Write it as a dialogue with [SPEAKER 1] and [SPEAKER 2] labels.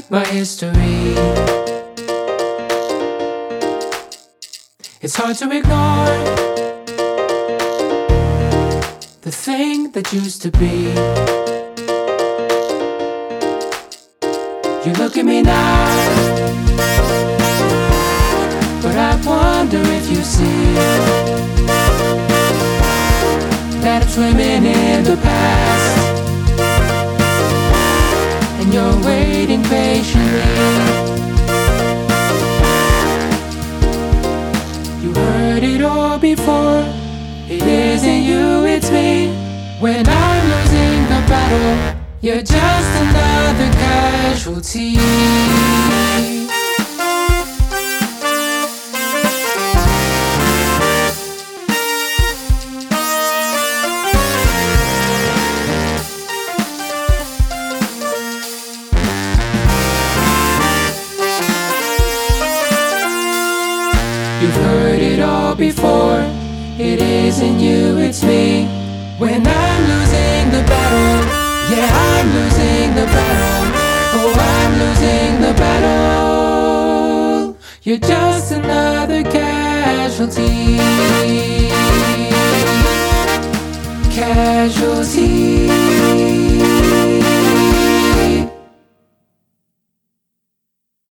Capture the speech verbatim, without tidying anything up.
[SPEAKER 1] rewrite my history. It's hard to ignore the thing that used to be. You look at me now, but I wonder if you see that I'm swimming in the past, and you're waiting patiently. You heard it all before. It isn't you, it's me. When I'm losing the battle, you're just another casualty. You've heard it all before. It isn't you, it's me. When I'm losing the battle, yeah, I'm losing the battle. Oh, I'm losing the battle. You're just another casualty. Casualty.